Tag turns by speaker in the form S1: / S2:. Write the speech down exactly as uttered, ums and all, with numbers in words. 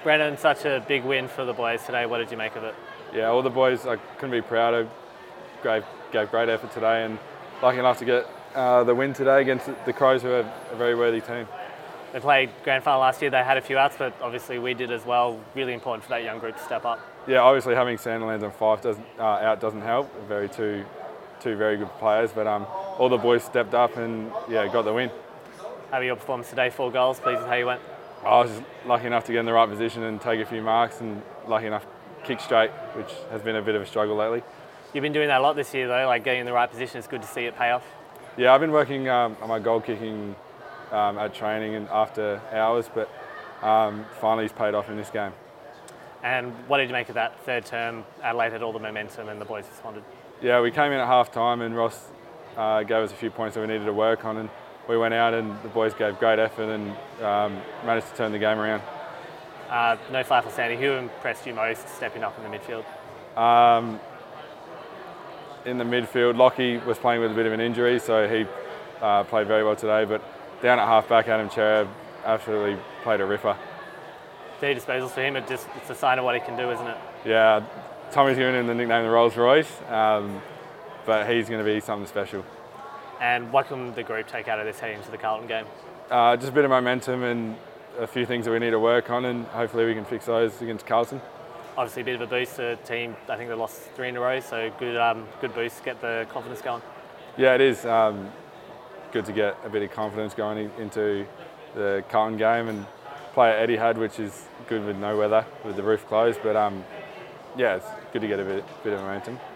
S1: Brennan, such a big win for the boys today. What did you make of it?
S2: Yeah, all the boys, I couldn't be prouder. Gave, gave great effort today and lucky enough to get uh, the win today against the Crows, who are a very worthy team.
S1: They played grand final last year. They had a few outs, but obviously we did as well. Really important for that young group to step up.
S2: Yeah, obviously having Sandilands and Fife doesn't, uh, out doesn't help. Very two, two very good players, but um, all the boys stepped up and yeah, got the win.
S1: How about your performance today? Four goals. Pleased with how you went.
S2: I was just lucky enough to get in the right position and take a few marks, and lucky enough to kick straight, which has been a bit of a struggle lately.
S1: You've been doing that a lot this year, though. Like getting in the right position. It's good to see it pay off.
S2: Yeah, I've been working um, on my goal kicking um, at training and after hours, but um, finally it's paid off in this game.
S1: And what did you make of that third term? Adelaide had all the momentum and the boys responded.
S2: Yeah, we came in at half time and Ross uh, gave us a few points that we needed to work on, and we went out and the boys gave great effort and um, managed to turn the game around.
S1: Uh, no fly for Sandy. Who impressed you most stepping up in the midfield?
S2: Um, in the midfield, Lockie was playing with a bit of an injury, so he uh, played very well today, but down at half back, Adam Cherub absolutely played a ripper.
S1: thirty disposals for him, it just, it's a sign of what he can do, isn't it?
S2: Yeah, Tommy's given him the nickname the Rolls Royce, um, but he's going to be something special.
S1: And what can the group take out of this heading into the Carlton game?
S2: Uh, just a bit of momentum and a few things that we need to work on, and hopefully we can fix those against Carlton.
S1: Obviously a bit of a boost to the team. I think they lost three in a row, so good um, good boost, get the confidence going.
S2: Yeah, it is um, good to get a bit of confidence going into the Carlton game and play at Etihad, which is good with no weather, with the roof closed. But um, yeah, it's good to get a bit, bit of momentum.